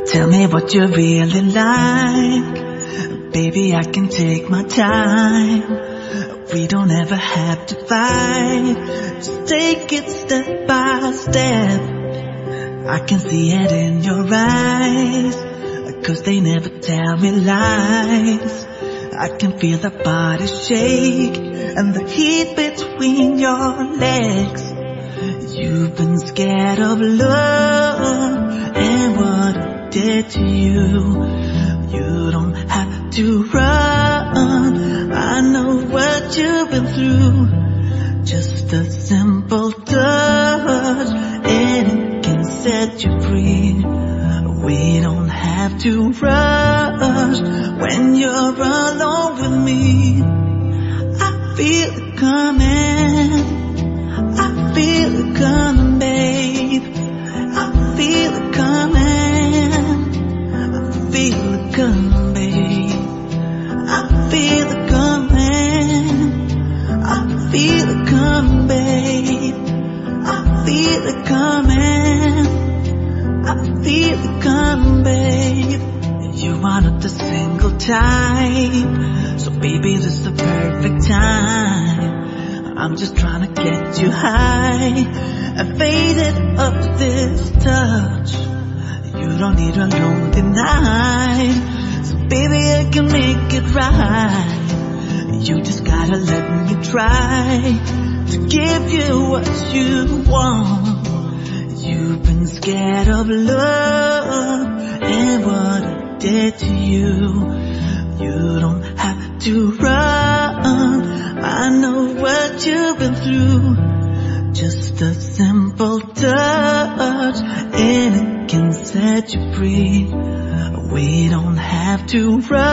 Tell me what you really like. Baby, I can take my time. We don't ever have to fight. Just take it step by step. I can see it in your eyes, 'cause they never tell me lies. I can feel the body shake and the heat between your legs. You've been scared of love and what it did to you. You don't have to run, I know what you've been through. Just a simple touch and it can set you free. We don't have to rush when you're alone with me. I feel it coming, I feel it coming, babe. I feel it coming, I feel it coming, babe. I feel it coming, I feel it coming, babe. I feel it coming, I feel it coming, babe. You are not a single type, so baby this is the perfect time. I'm just trying to get you high and faded up this touch. You don't need a lonely night, so baby I can make it right. You just gotta let me try to give you what you want. You've been scared of love and what it did to you. You don't have to run, I know what you've been through. Just a simple touch and it can set you free. We don't have to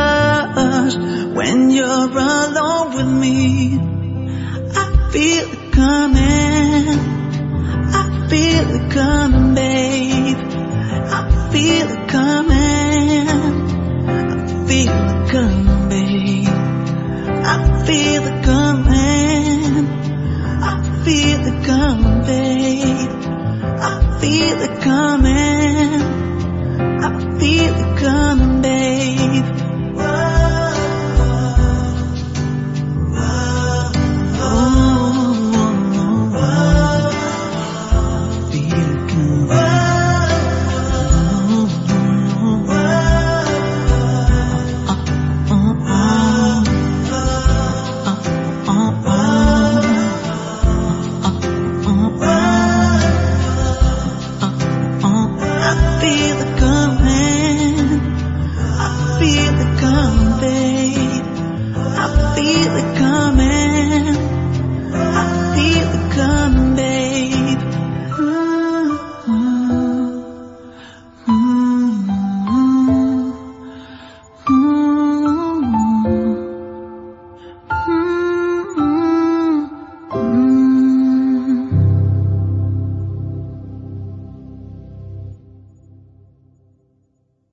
rush when you're alone with me. I feel it coming, I feel it coming, babe. I feel it coming, I feel it coming, babe. I feel it coming, I feel it coming, babe. I feel it coming, I feel it coming, babe. I feel it coming,